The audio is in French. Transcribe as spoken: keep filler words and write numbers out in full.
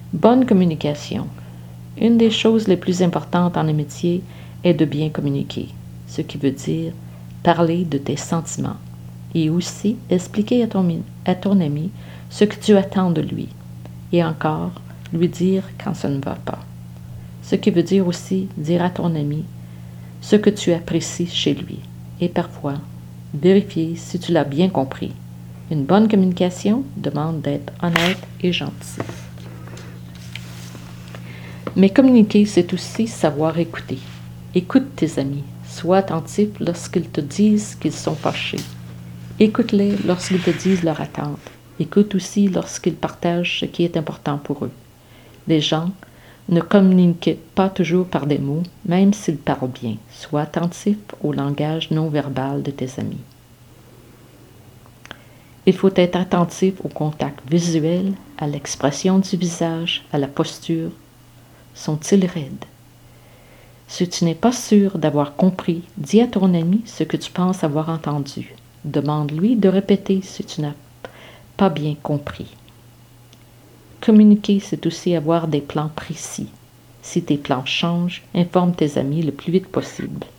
Bonne communication. Une des choses les plus importantes en amitié est de bien communiquer, ce qui veut dire parler de tes sentiments et aussi expliquer à ton, à ton ami ce que tu attends de lui et encore lui dire quand ça ne va pas. Ce qui veut dire aussi dire à ton ami ce que tu apprécies chez lui et parfois vérifier si tu l'as bien compris. Une bonne communication demande d'être honnête et gentil. Mais communiquer, c'est aussi savoir écouter. Écoute tes amis. Sois attentif lorsqu'ils te disent qu'ils sont fâchés. Écoute-les lorsqu'ils te disent leur attente. Écoute aussi lorsqu'ils partagent ce qui est important pour eux. Les gens ne communiquent pas toujours par des mots, même s'ils parlent bien. Sois attentif au langage non verbal de tes amis. Il faut être attentif au contact visuel, à l'expression du visage, à la posture. Sont-ils raides? Si tu n'es pas sûr d'avoir compris, dis à ton ami ce que tu penses avoir entendu. Demande-lui de répéter si tu n'as pas bien compris. Communiquer, c'est aussi avoir des plans précis. Si tes plans changent, informe tes amis le plus vite possible.